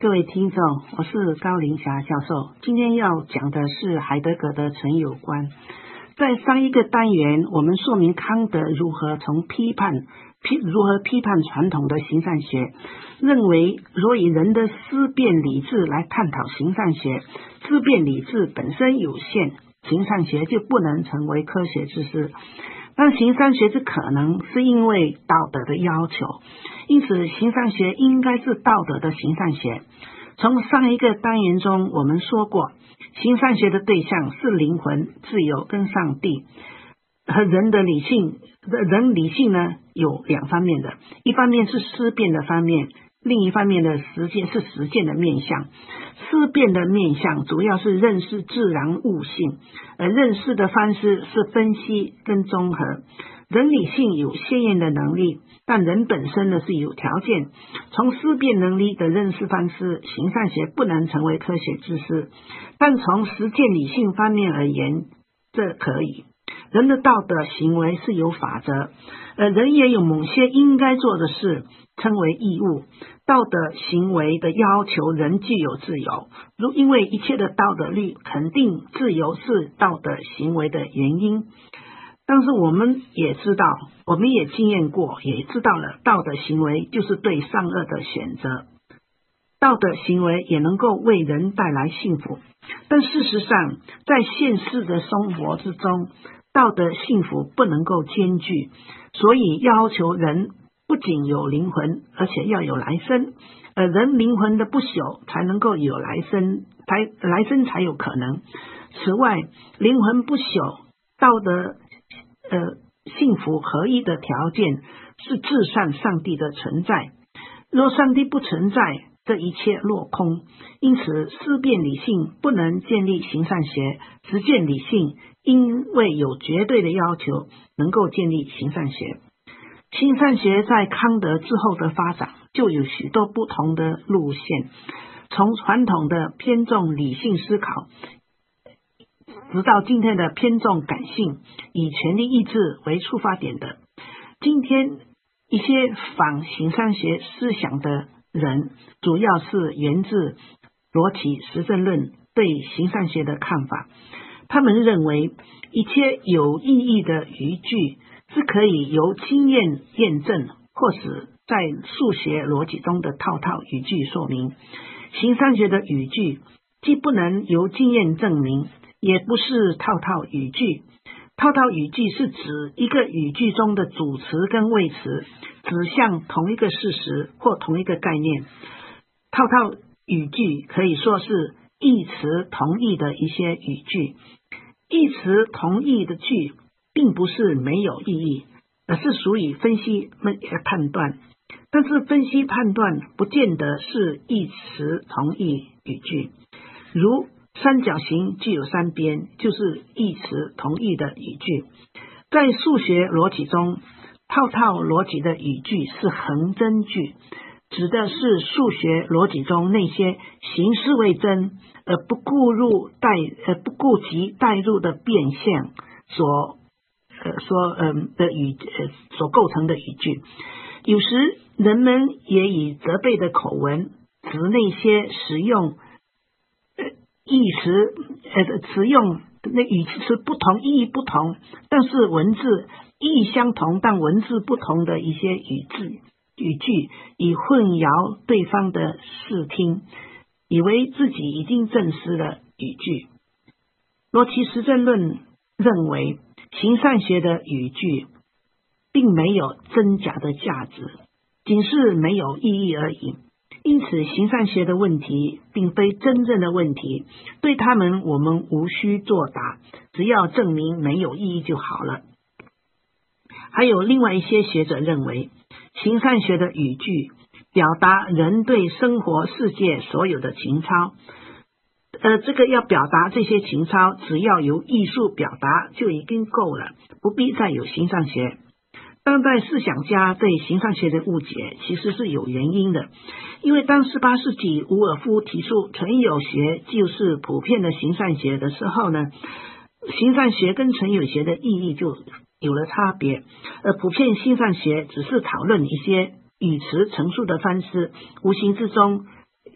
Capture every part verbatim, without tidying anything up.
各位听众，我是高凌霞教授。今天要讲的是海德格的存有观。在上一个单元，我们说明康德如何从批判批如何批判传统的形上学，认为若以人的思辨理智来探讨形上学，思辨理智本身有限，形上学就不能成为科学知识。但形上学之可能是因为道德的要求，因此形上学应该是道德的形上学。从上一个单元中我们说过，形上学的对象是灵魂、自由跟上帝。和人的理性，人理性呢有两方面的，一方面是思辨的方面，另一方面的实践是实践的面向。思辨的面向主要是认识自然物性，而认识的方式是分析跟综合。人理性有先验的能力，但人本身呢是有条件。从思辨能力的认识方式，形上学不能成为科学知识，但从实践理性方面而言，这可以。人的道德行为是有法则，而人也有某些应该做的事，称为义务。道德行为的要求人具有自由，如因为一切的道德律肯定自由是道德行为的原因。但是我们也知道，我们也经验过，也知道了道德行为就是对善恶的选择。道德行为也能够为人带来幸福，但事实上在现实的生活之中，道德幸福不能够兼具，所以要求人不仅有灵魂，而且要有来生，而人灵魂的不朽才能够有来生，才来生才有可能。此外，灵魂不朽，道德呃幸福合一的条件是至善上帝的存在。若上帝不存在，这一切落空。因此思辨理性不能建立形上学，实践理性因为有绝对的要求能够建立形上学。形上学在康德之后的发展就有许多不同的路线，从传统的偏重理性思考，直到今天的偏重感性，以权力意志为出发点的。今天一些反形上学思想的人，主要是源自罗奇实证论对形上学的看法。他们认为一切有意义的语句是可以由经验验证，或是在数学逻辑中的套套语句说明。形上学的语句既不能由经验证明，也不是套套语句。套套语句是指一个语句中的主词跟谓词指向同一个事实或同一个概念。套套语句可以说是异词同义的一些语句。异词同义的句并不是没有意义，而是属于分析判断，但是分析判断不见得是异词同义语句。如三角形具有三边，就是异词同义的语句。在数学逻辑中，套套逻辑的语句是恒真句，指的是数学逻辑中那些形式为真而不顾入带呃不顾及带入的变现所呃所呃的语呃所构成的语句。有时人们也以责备的口吻指那些使用意词呃词用那语词不同，意义不同，但是文字意义相同但文字不同的一些语字语句，以混淆对方的视听，以为自己已经证实了语句。罗奇实证论认为，形上学的语句并没有真假的价值，仅是没有意义而已。因此形上学的问题并非真正的问题，对他们我们无需作答，只要证明没有意义就好了。还有另外一些学者认为，形上学的语句表达人对生活世界所有的情操，呃，这个要表达这些情操，只要由艺术表达就已经够了，不必再有形上学。当代思想家对形上学的误解其实是有原因的，因为当十八世纪伍尔夫提出存有学就是普遍的形上学的时候呢，形上学跟存有学的意义就有了差别，而普遍形上学只是讨论一些语词陈述的方式，无形之中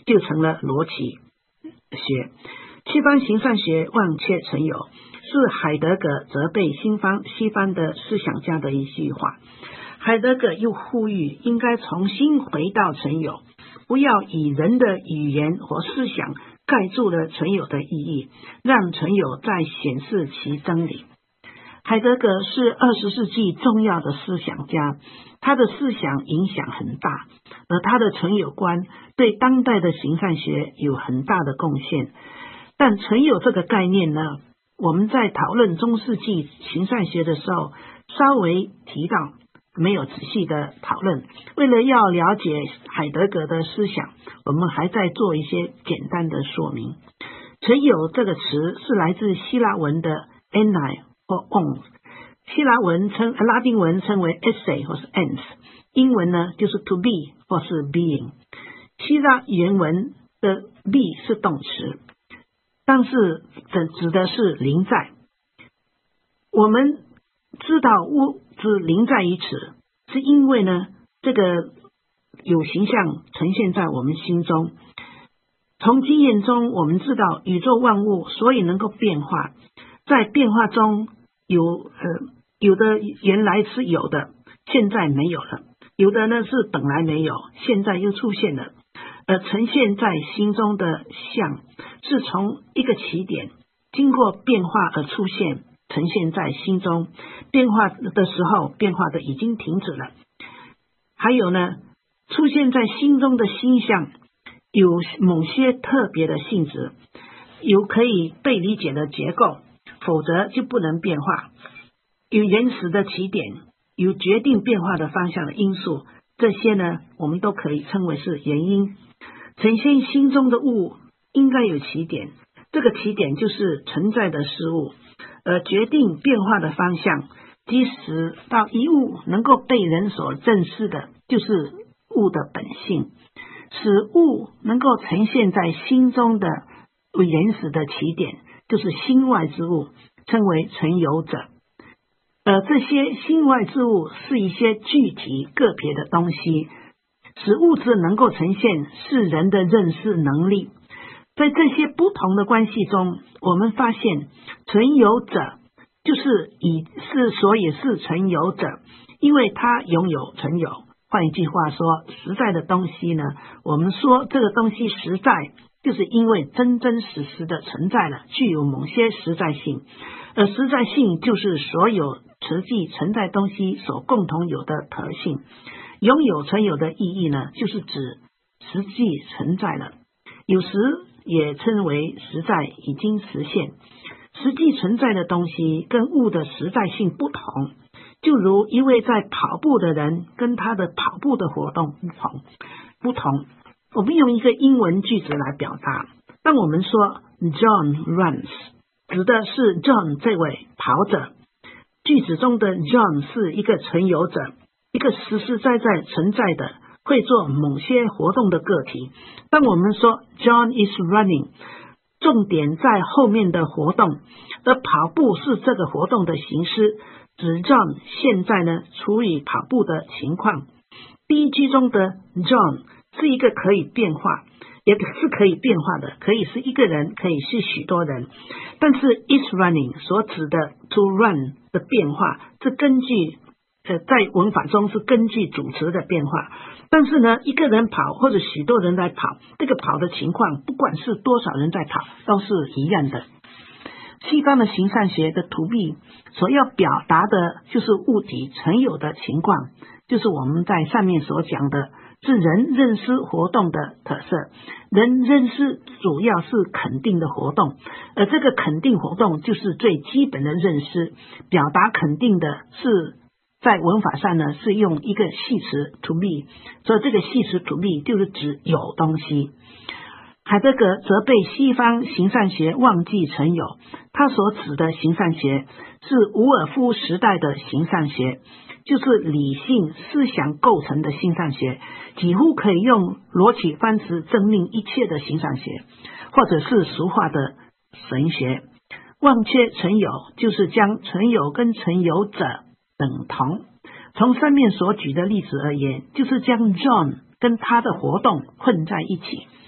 就成了逻辑学。西方形上学忘却存有，是海德格责备西方西方的思想家的一句话。海德格又呼吁应该重新回到存有，不要以人的语言和思想盖住了存有的意义，让存有再显示其真理。海德格是二十世纪重要的思想家，他的思想影响很大，而他的存有观对当代的形上学有很大的贡献。但存有这个概念呢，我们在讨论中世纪形上学的时候稍微提到，没有仔细的讨论。为了要了解海德格的思想，我们还在做一些简单的说明。存有这个词是来自希腊文的 enai 或 on， 希腊文称拉丁文称为 esse 或是 ens， 英文呢就是 to be 或是 being。 希腊原文的 be 是动词，但是指指的是临在。我们知道物质临在于此，是因为呢这个有形象呈现在我们心中。从经验中我们知道宇宙万物所以能够变化，在变化中有呃有的原来是有的，现在没有了；有的呢是本来没有，现在又出现了。而呈现在心中的相是从一个起点经过变化而出现，呈现在心中，变化的时候变化的已经停止了。还有呢，出现在心中的心相有某些特别的性质，有可以被理解的结构，否则就不能变化。有原始的起点，有决定变化的方向的因素，这些呢我们都可以称为是原因。呈现心中的物应该有起点，这个起点就是存在的事物，而决定变化的方向，即使到一物能够被人所认识的，就是物的本性。使物能够呈现在心中的原始的起点，就是心外之物，称为存有者。而这些心外之物是一些具体个别的东西，使物质能够呈现是人的认识能力。在这些不同的关系中，我们发现存有者就是以是所以是存有者，因为他拥有存有。换一句话说，实在的东西呢，我们说这个东西实在，就是因为真真实实的存在了，具有某些实在性。而实在性就是所有实际存在东西所共同有的特性。拥有存有的意义呢，就是指实际存在了，有时也称为实在已经实现。实际存在的东西跟物的实在性不同，就如一位在跑步的人跟他的跑步的活动不同不同。我们用一个英文句子来表达，当我们说 John runs， 指的是 John 这位跑者，句子中的 John 是一个存有者，一个实实在在存在的会做某些活动的个体。当我们说 John is running， 重点在后面的活动，而跑步是这个活动的形式，指 John 现在呢处于跑步的情况。第一句中的 John 是一个可以变化，也是可以变化的，可以是一个人，可以是许多人。但是 is running 所指的 to run 的变化是根据呃，在文法中是根据主词的变化，但是呢，一个人跑或者许多人在跑，这个跑的情况，不管是多少人在跑，都是一样的。西方的形上学的to be所要表达的就是物体存有的情况，就是我们在上面所讲的，是人认识活动的特色。人认识主要是肯定的活动，而这个肯定活动就是最基本的认识。表达肯定的是在文法上呢，是用一个系词 to be， 所以这个系词 to be 就是指有东西。海德格责备西方形上学忘记存有，他所指的形上学是伍尔夫时代的形上学，就是理性思想构成的形上学，几乎可以用罗曲方式证明一切的形上学，或者是俗话的神学。忘却存有就是将存有跟存有者等同。从上面所举的例子而言，就是将 John 跟他的活动混在一起。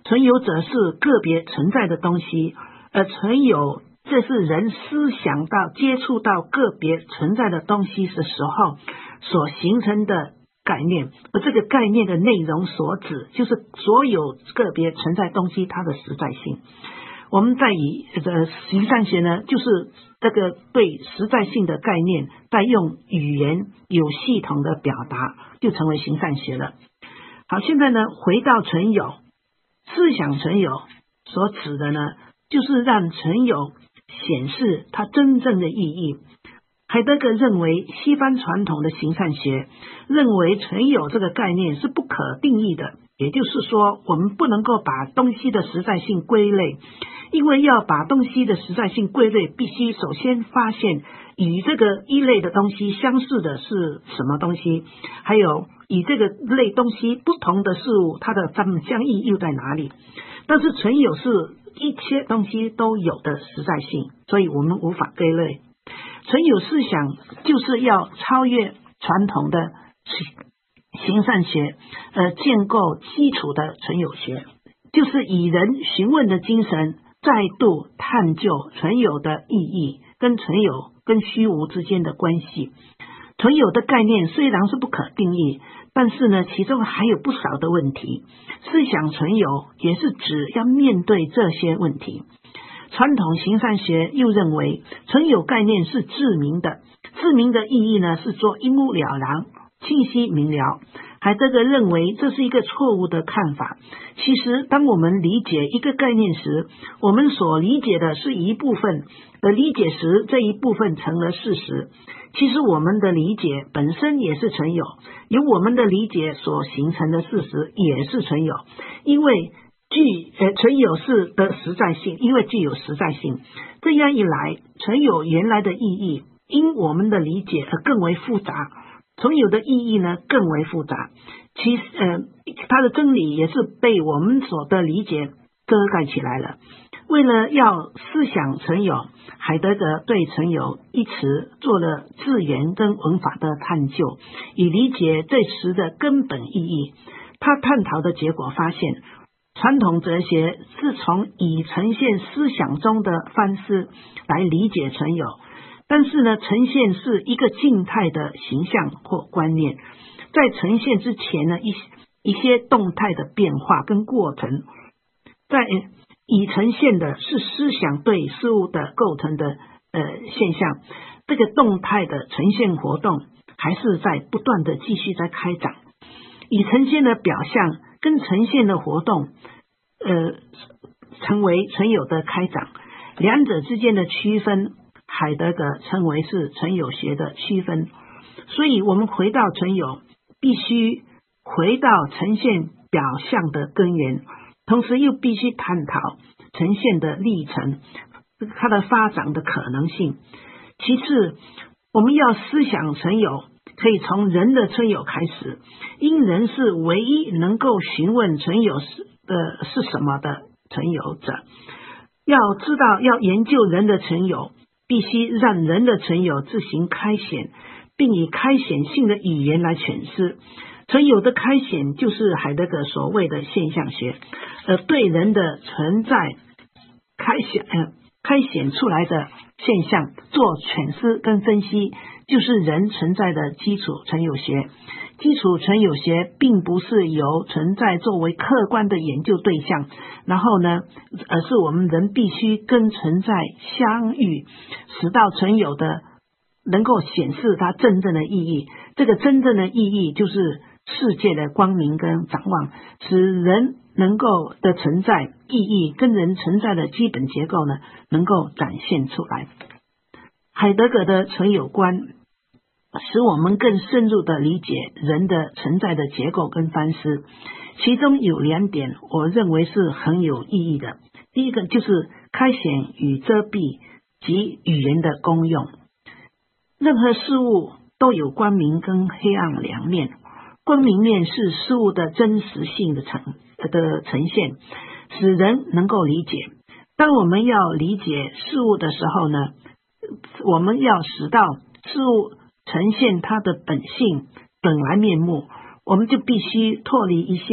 存有者是个别存在的东西，而存有这是人思想到接触到个别存在的东西的时候所形成的概念，而这个概念的内容所指就是所有个别存在东西它的实在性。我们在以呃形上学呢，就是这个对实在性的概念再用语言有系统的表达，就成为形上学了。好，现在呢回到存有，思想存有所指的呢，就是让存有显示它真正的意义。海德格认为西方传统的形上学认为存有这个概念是不可定义的，也就是说我们不能够把东西的实在性归类，因为要把东西的实在性归类，必须首先发现与这个一类的东西相似的是什么东西，还有与这个类东西不同的事物它的相异又在哪里。但是存有是一切东西都有的实在性，所以我们无法归类。存有思想就是要超越传统的形上学，呃，建构基础的存有学，就是以人询问的精神再度探究存有的意义跟存有跟虚无之间的关系。存有的概念虽然是不可定义，但是呢，其中还有不少的问题。思想存有也是指要面对这些问题。传统形上学又认为存有概念是自明的，自明的意义呢是说一目了然、清晰明了。海德格认为这是一个错误的看法。其实当我们理解一个概念时，我们所理解的是一部分，而理解时这一部分成了事实。其实我们的理解本身也是存有，由我们的理解所形成的事实也是存有，因为具呃存有是的实在性，因为具有实在性。这样一来，存有原来的意义因我们的理解而更为复杂，存有的意义呢更为复杂。其实呃它的真理也是被我们所的理解遮盖起来了。为了要思想存有，海德格对存有一词做了字源跟文法的探究，以理解这词的根本意义。他探讨的结果发现，传统哲学是从以呈现思想中的方式来理解存有，但是呢，呈现是一个静态的形象或观念，在呈现之前呢，一一些动态的变化跟过程，在已呈现的是思想对事物的构成的呃现象，这个动态的呈现活动还是在不断的继续在开展。已呈现的表象跟呈现的活动呃成为存有的开展，两者之间的区分海德格称为是存有学的区分。所以我们回到存有，必须回到呈现表象的根源，同时又必须探讨呈现的历程，它的发展的可能性。其次，我们要思想存有，可以从人的存有开始，因人是唯一能够询问存有是的是什么的存有者。要知道，要研究人的存有，必须让人的存有自行开显，并以开显性的语言来诠释。存有的开显就是海德格所谓的现象学，而对人的存在开显、呃、开显出来的现象做诠释跟分析，就是人存在的基础存有学。基础存有学并不是由存在作为客观的研究对象，然后呢，而是我们人必须跟存在相遇，使到存有的能够显示它真正的意义。这个真正的意义就是世界的光明跟展望，使人能够的存在意义跟人存在的基本结构呢，能够展现出来。海德格的存有观使我们更深入的理解人的存在的结构跟方式，其中有两点我认为是很有意义的。第一个就是开显与遮蔽及语言的功用。任何事物都有光明跟黑暗两面，光明面是事物的真实性的呈的呈现，使人能够理解。当我们要理解事物的时候呢，我们要使到事物呈现它的本性本来面目，我们就必须脱离一些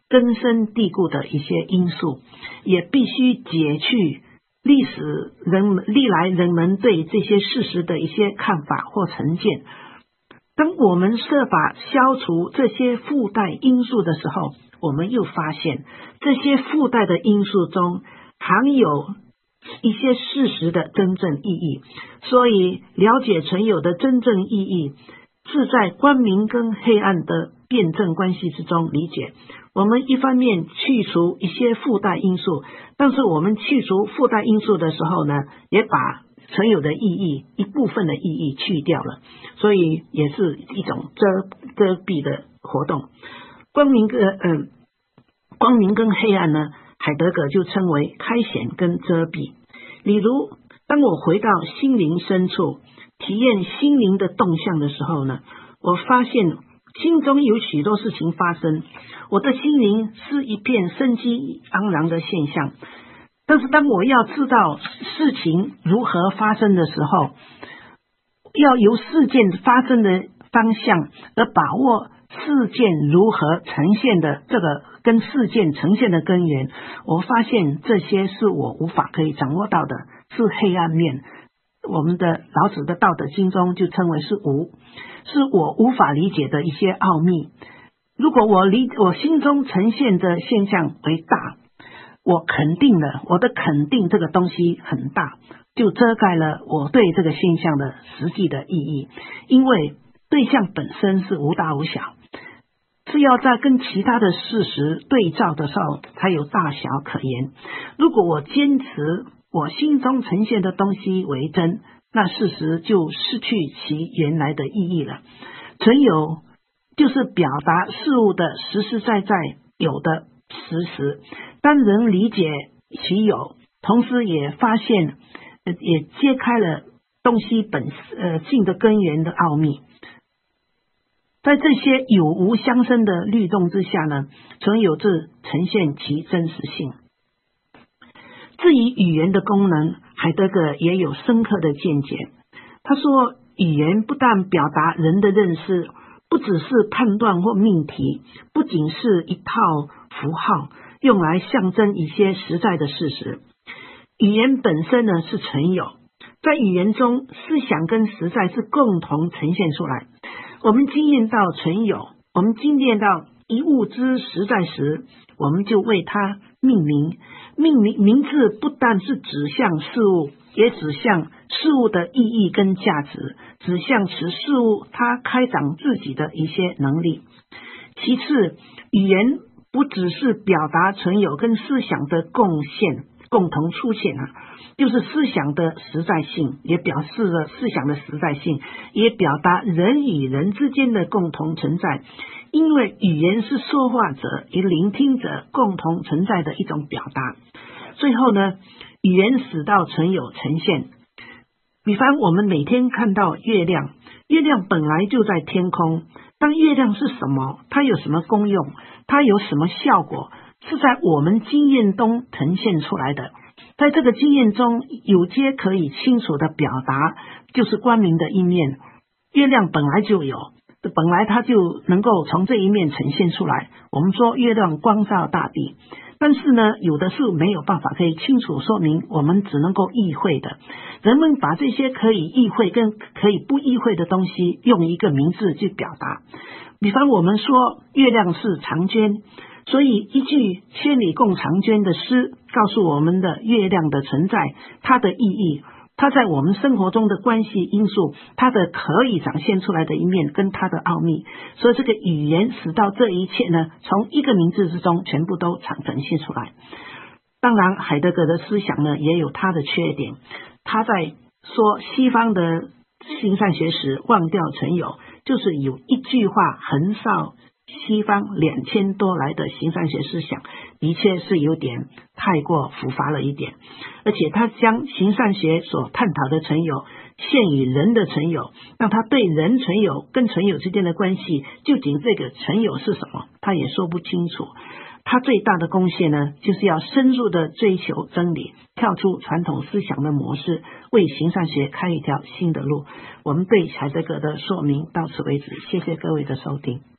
根深蒂固的一些因素，也必须解去历史人们历来人们对这些事实的一些看法或成见。当我们设法消除这些附带因素的时候，我们又发现这些附带的因素中含有一些事实的真正意义。所以了解存有的真正意义是在光明跟黑暗的辩证关系之中理解。我们一方面去除一些附带因素，但是我们去除附带因素的时候呢，也把存有的意义一部分的意义去掉了，所以也是一种遮遮蔽的活动。光明跟嗯，光明跟黑暗呢，海德格就称为开显跟遮蔽。例如，当我回到心灵深处，体验心灵的动向的时候呢，我发现心中有许多事情发生，我的心灵是一片生机盎然的现象。但是当我要知道事情如何发生的时候，要由事件发生的方向而把握事件如何呈现的这个跟事件呈现的根源，我发现这些是我无法可以掌握到的，是黑暗面。我们的老子的道德经中就称为是无，是我无法理解的一些奥秘。如果我理我心中呈现的现象为大，我肯定了，我的肯定这个东西很大，就遮盖了我对这个现象的实际的意义。因为对象本身是无大无小，是要在跟其他的事实对照的时候才有大小可言。如果我坚持我心中呈现的东西为真，那事实就失去其原来的意义了。存有就是表达事物的实实在在有的事实。当人理解其有，同时也发现也揭开了东西本呃性的根源的奥秘。在这些有无相生的律动之下呢，存有至呈现其真实性。至于语言的功能，海德格也有深刻的见解。他说，语言不但表达人的认识，不只是判断或命题，不仅是一套符号，用来象征一些实在的事实。语言本身呢是存有，在语言中，思想跟实在是共同呈现出来。我们经验到存有，我们经验到一物之实在时，我们就为它命名。命名名字不但是指向事物，也指向事物的意义跟价值，指向此事物它开展自己的一些能力。其次，语言不只是表达存有跟思想的贡献共同出现啊，就是思想的实在性，也表示了思想的实在性，也表达人与人之间的共同存在。因为语言是说话者与聆听者共同存在的一种表达。最后呢，语言使到存有呈现。比方我们每天看到月亮，月亮本来就在天空，当月亮是什么，它有什么功用，它有什么效果，是在我们经验中呈现出来的。在这个经验中，有些可以清楚的表达，就是光明的一面。月亮本来就有，本来它就能够从这一面呈现出来。我们说月亮光照大地，但是呢，有的是没有办法可以清楚说明，我们只能够意会的。人们把这些可以意会跟可以不意会的东西，用一个名字去表达。比方我们说月亮是长娟，所以一句千里共婵娟的诗告诉我们的月亮的存在，它的意义，它在我们生活中的关系因素，它的可以展现出来的一面跟它的奥秘。所以这个语言使到这一切呢，从一个名字之中全部都呈现出来。当然海德格的思想呢也有他的缺点，他在说西方的形上学时忘掉存有，就是有一句话横扫西方两千多来的形上学思想，的确是有点太过浮华了一点。而且他将形上学所探讨的存有限于人的存有，让他对人存有跟存有之间的关系，究竟这个存有是什么，他也说不清楚。他最大的贡献呢，就是要深入的追求真理，跳出传统思想的模式，为形上学开一条新的路。我们对海德格的说明到此为止，谢谢各位的收听。